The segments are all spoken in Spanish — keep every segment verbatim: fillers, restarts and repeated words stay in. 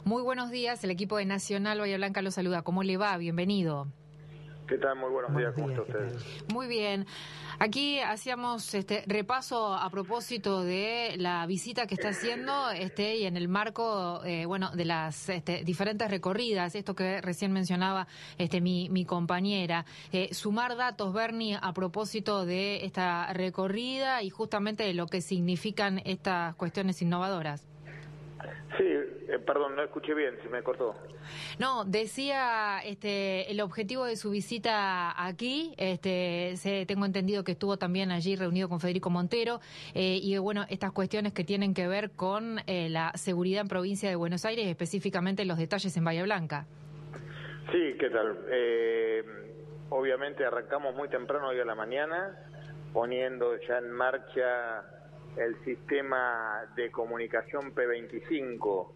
Muy buenos días, el equipo de Nacional Bahía Blanca lo saluda. ¿Cómo le va? Bienvenido. ¿Qué tal? Muy buenos, buenos días, ¿cómo días, está usted? Muy bien. Aquí hacíamos este repaso a propósito de la visita que está haciendo este y en el marco eh, bueno de las este, diferentes recorridas, esto que recién mencionaba este mi, mi compañera. Eh, sumar datos, Bernie, a propósito de esta recorrida y justamente de lo que significan estas cuestiones innovadoras. Sí, eh, perdón, no escuché bien, se me cortó. No, decía este el objetivo de su visita aquí, este se, tengo entendido que estuvo también allí reunido con Federico Montero, eh, y bueno, estas cuestiones que tienen que ver con eh, la seguridad en provincia de Buenos Aires, específicamente los detalles en Bahía Blanca. Sí, ¿qué tal? Eh, obviamente arrancamos muy temprano hoy a la mañana, poniendo ya en marcha el sistema de comunicación P veinticinco.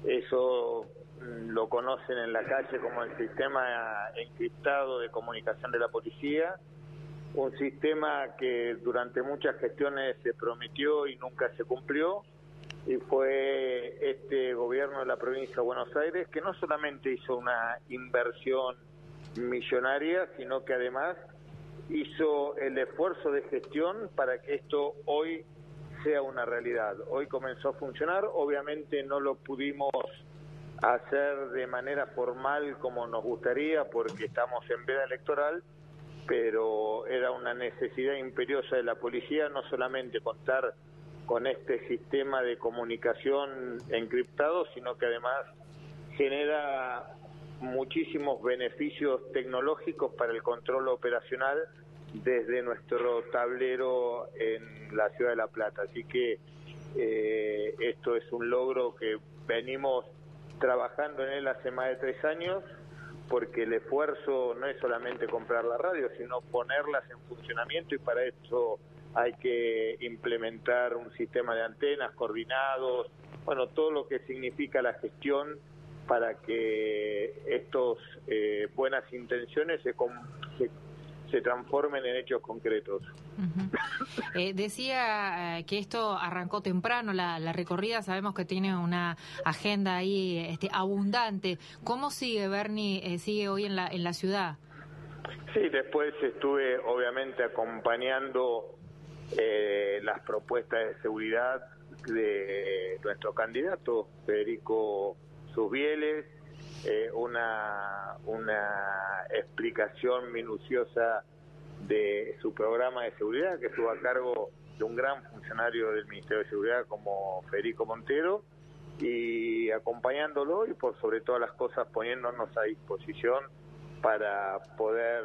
Eso lo conocen en la calle como el sistema encriptado de comunicación de la policía, un sistema que durante muchas gestiones se prometió y nunca se cumplió, y fue este gobierno de la provincia de Buenos Aires que no solamente hizo una inversión millonaria, sino que además hizo el esfuerzo de gestión para que esto hoy sea una realidad. Hoy comenzó a funcionar, obviamente no lo pudimos hacer de manera formal como nos gustaría porque estamos en veda electoral, pero era una necesidad imperiosa de la policía no solamente contar con este sistema de comunicación encriptado, sino que además genera muchísimos beneficios tecnológicos para el control operacional desde nuestro tablero en la ciudad de La Plata. Así que eh, esto es un logro que venimos trabajando en él hace más de tres años, porque el esfuerzo no es solamente comprar la radio, sino ponerlas en funcionamiento, y para eso hay que implementar un sistema de antenas coordinados, bueno, todo lo que significa la gestión para que estos eh, buenas intenciones se, se se transformen en hechos concretos. Uh-huh. eh, decía eh, que esto arrancó temprano, la, la recorrida, sabemos que tiene una agenda ahí este, abundante. ¿Cómo sigue, Bernie, eh, sigue hoy en la, en la ciudad? Sí, después estuve obviamente acompañando eh, las propuestas de seguridad de nuestro candidato, Federico Susbieles, Eh, una, una explicación minuciosa de su programa de seguridad, que estuvo a cargo de un gran funcionario del Ministerio de Seguridad como Federico Montero, y acompañándolo y por sobre todas las cosas poniéndonos a disposición para poder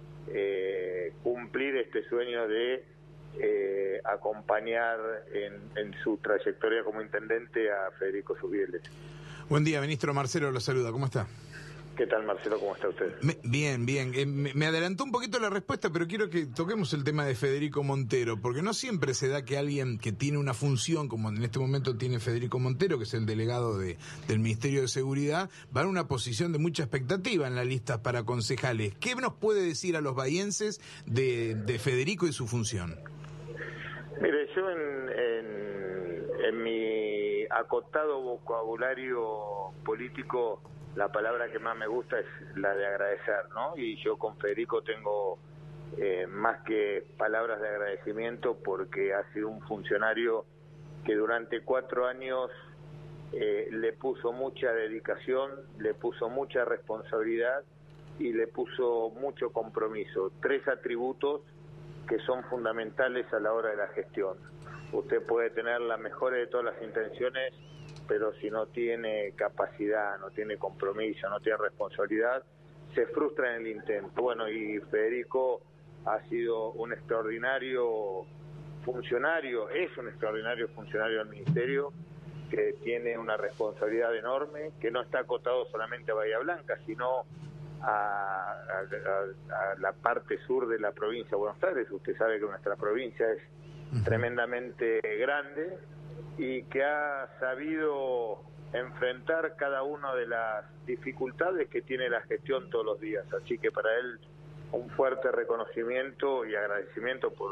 eh, cumplir este sueño de eh, acompañar en, en su trayectoria como intendente a Federico Susbieles. Buen día, ministro. Marcelo lo saluda. ¿Cómo está? ¿Qué tal, Marcelo? ¿Cómo está usted? Me, bien, bien. Eh, me, me adelantó un poquito la respuesta, pero quiero que toquemos el tema de Federico Montero, porque no siempre se da que alguien que tiene una función, como en este momento tiene Federico Montero, que es el delegado de, del Ministerio de Seguridad, va en una posición de mucha expectativa en la lista para concejales. ¿Qué nos puede decir a los bahienses de, de Federico y su función? Mire, yo en, en, en mi acotado vocabulario político, la palabra que más me gusta es la de agradecer, ¿no? Y yo con Federico tengo eh, más que palabras de agradecimiento, porque ha sido un funcionario que durante cuatro años eh, le puso mucha dedicación, le puso mucha responsabilidad y le puso mucho compromiso. Tres atributos que son fundamentales a la hora de la gestión. Usted puede tener la mejor de todas las intenciones, pero si no tiene capacidad, no tiene compromiso, no tiene responsabilidad, se frustra en el intento. Bueno, y Federico ha sido un extraordinario funcionario, es un extraordinario funcionario del Ministerio, que tiene una responsabilidad enorme, que no está acotado solamente a Bahía Blanca, sino a, a, a, a la parte sur de la provincia de Buenos Aires. Usted sabe que nuestra provincia es uh-huh. tremendamente grande, y que ha sabido enfrentar cada una de las dificultades que tiene la gestión todos los días. Así que para él un fuerte reconocimiento y agradecimiento por,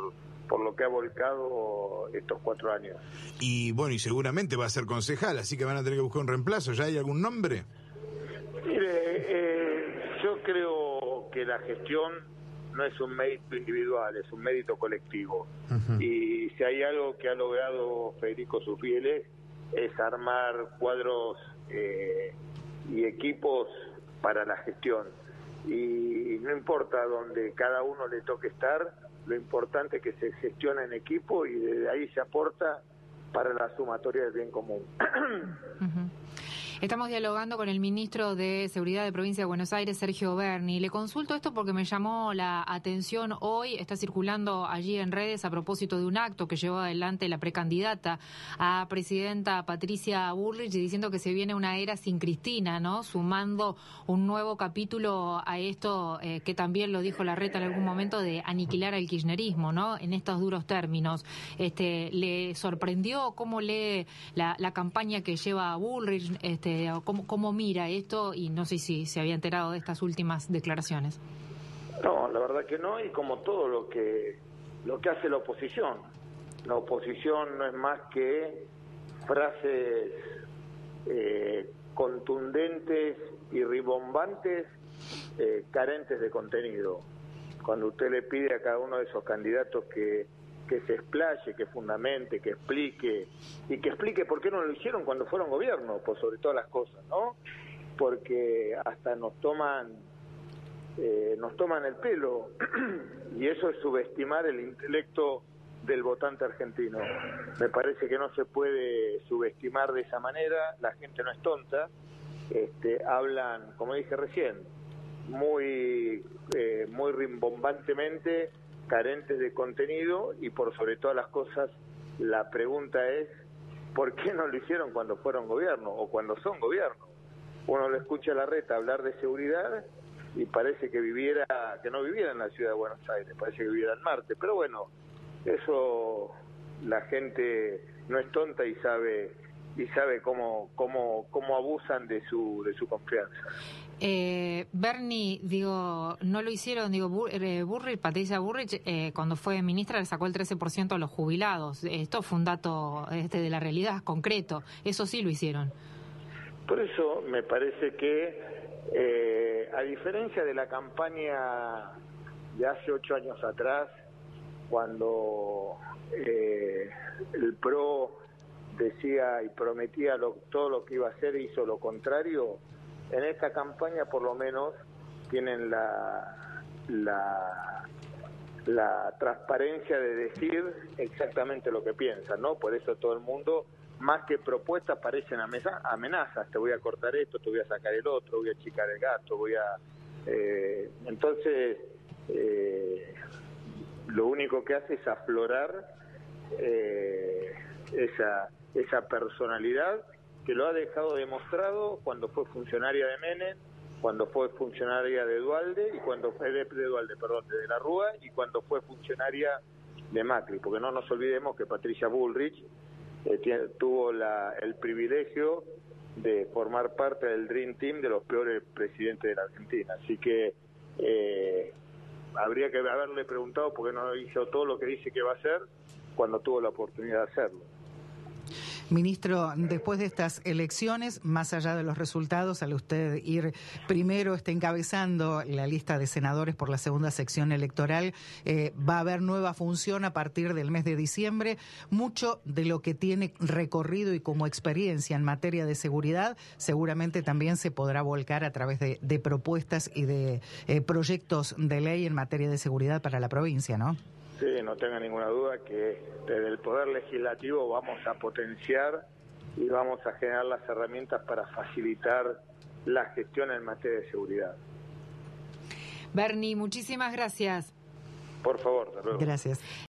por lo que ha volcado estos cuatro años. Y bueno, y seguramente va a ser concejal, así que van a tener que buscar un reemplazo. ¿Ya hay algún nombre? Mire, eh, yo creo que la gestión no es un mérito individual, es un mérito colectivo. Uh-huh. Y si hay algo que ha logrado Federico Sufieles es armar cuadros eh, y equipos para la gestión. Y no importa donde cada uno le toque estar, lo importante es que se gestiona en equipo y desde ahí se aporta para la sumatoria del bien común. Uh-huh. Estamos dialogando con el ministro de Seguridad de Provincia de Buenos Aires, Sergio Berni. Le consulto esto porque me llamó la atención hoy, está circulando allí en redes a propósito de un acto que llevó adelante la precandidata a presidenta Patricia Bullrich, diciendo que se viene una era sin Cristina, ¿no? Sumando un nuevo capítulo a esto, eh, que también lo dijo Larreta en algún momento, de aniquilar al kirchnerismo, ¿no? En estos duros términos. Este, ¿le sorprendió cómo lee la, la campaña que lleva a Bullrich? Este, ¿Cómo, ¿Cómo mira esto? Y no sé si se había enterado de estas últimas declaraciones. No, la verdad que no, y como todo lo que lo que hace la oposición. La oposición no es más que frases eh, contundentes y ribombantes, eh, carentes de contenido. Cuando usted le pide a cada uno de esos candidatos que que se explaye, que fundamente, que explique, y que explique por qué no lo hicieron cuando fueron gobierno, por sobre todas las cosas, ¿no? Porque hasta nos toman eh, nos toman el pelo, y eso es subestimar el intelecto del votante argentino. Me parece que no se puede subestimar de esa manera, la gente no es tonta, este, hablan, como dije recién, muy, eh, muy rimbombantemente, carentes de contenido, y por sobre todas las cosas la pregunta es ¿por qué no lo hicieron cuando fueron gobierno o cuando son gobierno? Uno lo escucha a Larreta hablar de seguridad y parece que viviera, que no viviera en la ciudad de Buenos Aires, parece que viviera en Marte, pero bueno, eso la gente no es tonta y sabe y sabe cómo cómo cómo abusan de su de su confianza. Eh, Berni, digo, no lo hicieron, digo, Bur eh, Bullrich, Patricia Bullrich, eh, cuando fue ministra le sacó el trece por ciento a los jubilados. Esto fue un dato este, de la realidad concreto. Eso sí lo hicieron. Por eso me parece que, eh, a diferencia de la campaña de hace ocho años atrás, cuando eh, el P R O decía y prometía lo, todo lo que iba a hacer e hizo lo contrario, en esta campaña por lo menos tienen la, la, la transparencia de decir exactamente lo que piensan, ¿no? Por eso todo el mundo, más que propuestas, parecen amenazas. Te voy a cortar esto, te voy a sacar el otro, voy a achicar el gasto, voy a... Eh, entonces, eh, lo único que hace es aflorar eh, esa, esa personalidad que lo ha dejado demostrado cuando fue funcionaria de Menem, cuando fue funcionaria de Dualde, y cuando fue de, de Dualde, perdón, de, de la Rúa, y cuando fue funcionaria de Macri, porque no nos olvidemos que Patricia Bullrich eh, tiene, tuvo la, el privilegio de formar parte del Dream Team de los peores presidentes de la Argentina, así que eh, habría que haberle preguntado por qué no hizo todo lo que dice que va a hacer cuando tuvo la oportunidad de hacerlo. Ministro, después de estas elecciones, más allá de los resultados, al usted ir primero este, encabezando la lista de senadores por la segunda sección electoral, eh, va a haber nueva función a partir del mes de diciembre. Mucho de lo que tiene recorrido y como experiencia en materia de seguridad seguramente también se podrá volcar a través de, de propuestas y de eh, proyectos de ley en materia de seguridad para la provincia, ¿no? Sí, no tenga ninguna duda que desde el Poder Legislativo vamos a potenciar y vamos a generar las herramientas para facilitar la gestión en materia de seguridad. Berni, muchísimas gracias. Por favor, hasta luego. Gracias.